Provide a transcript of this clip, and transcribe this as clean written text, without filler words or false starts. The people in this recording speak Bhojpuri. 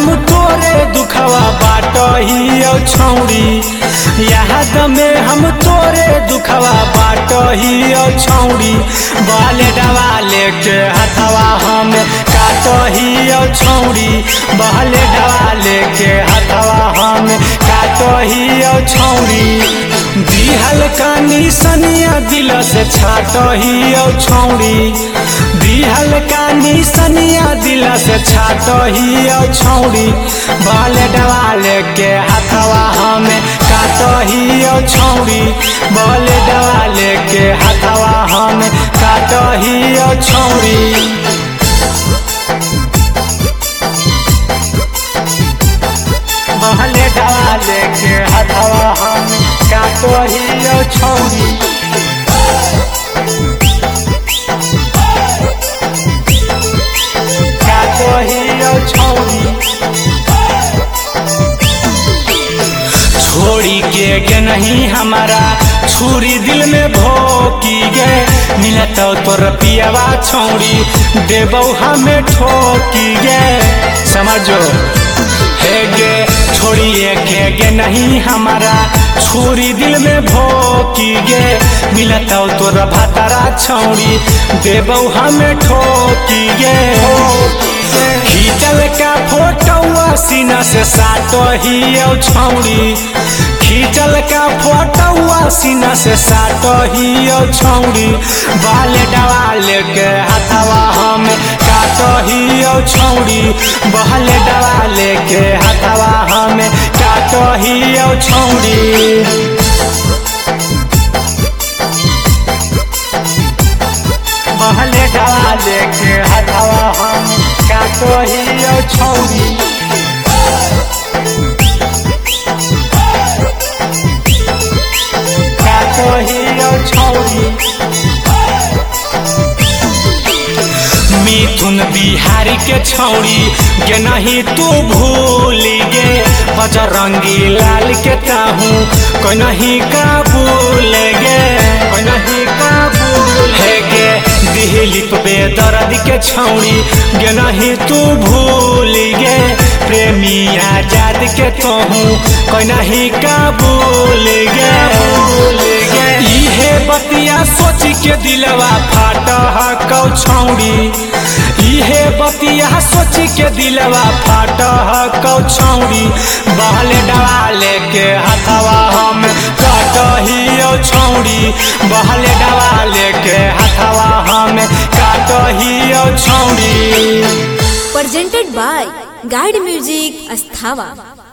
हम तोरे दुखवा बाटही छौड़ी, याद में हम तोरे दुखवा बाटही छौड़ी। बाले डवाले के हथवा हम काटही छौड़ी, बाले डवाले के हथवा हम काटही छौड़ी। दिहल कानी सनिया दिल से छाटही छौड़ी, दिहल कानी सनिया दिल से छाटही छौड़ी। बाले डवाले के हथवा हम काटही छौड़ी, बाले डवाले के हथवा हम काटही छौड़ी। बाले डवाले के हथवा हम काटही छौड़ी, काटही छौड़ी। छोड़ी के नहीं हमारा छुरी दिल में भोकी गे, मिलत तोर पियावा छौड़ी देबौ हमें ठोकी गे। समझो हे गे छोड़िए के नहीं हमारा छुरी दिल में भोकी गे, मिलत तोर भातारा छौड़ी देबौ हमें ठोकी गे। खींचल का फोटोआ सीना से साटही छौड़ी, खींचल का फोटोआ सीना से साटही छौड़ी। बाले डवाले के हथवा हम काटही छौड़ी, बाले डवाले के हथवा हम काटही छौड़ी। बाले डवाले के हथवा हम काटही छौड़ी, काटही छौड़ी। मिथुन बिहारी के छौड़ी के नहीं तू भूली गे, बजरंगी लाल के ताहू कोई नहीं काबूल गे, कोई नहीं काबूल है गे। दिहली तो बेदर्द के छौड़ी गे नहीं तू भूली गे, प्रेमी आजाद के तोहू कोई नहीं काबूल गे। इहे बतिया सोच के दिलवा फाटह छौड़ी, इहे बतिया सोच के दिलवा फाटह छौड़ी। बाले डवाले के हथवा हम काटही छौड़ी, बाले डवाले के हथवा हम काटही छौड़ी। Presented by Guide Music Asthava।